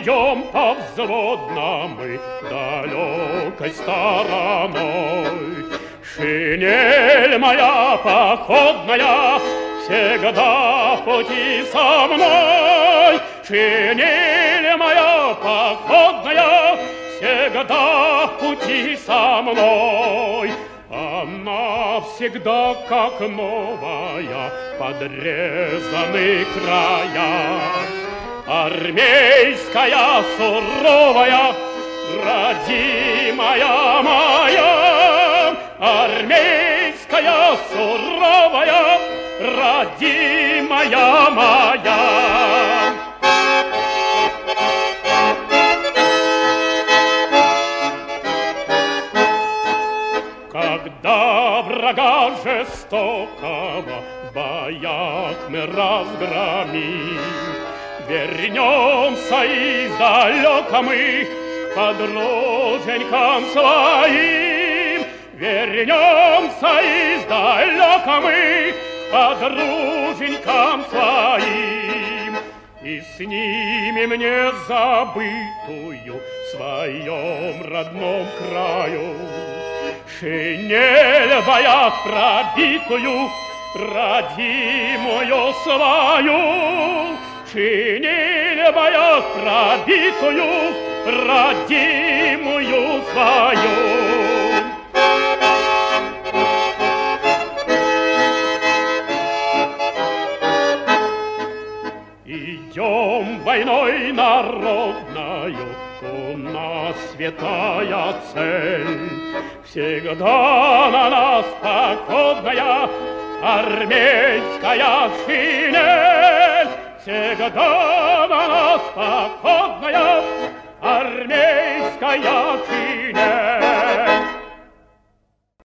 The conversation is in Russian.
идем повзводно мы далекой стороной. Шинель моя походная всегда в пути со мной. Шинель моя походная всегда в пути со мной. Она всегда как новая, подрезаны края. Армейская суровая, родимая моя. Армейская суровая, родимая моя. Когда врага жестокого в боях мы разгромим, вернемся издалека мы к подруженькам своим. Вернемся издалека мы к подруженькам своим и снимем незабытую в своем родном краю шинель в боях пробитую, родимую свою. Шинель в боях пробитую, родимую свою. Идем войной народною, у нас святая цель. Всегда на нас походная армейская шинель. Всегда на нас походная армейская шинель.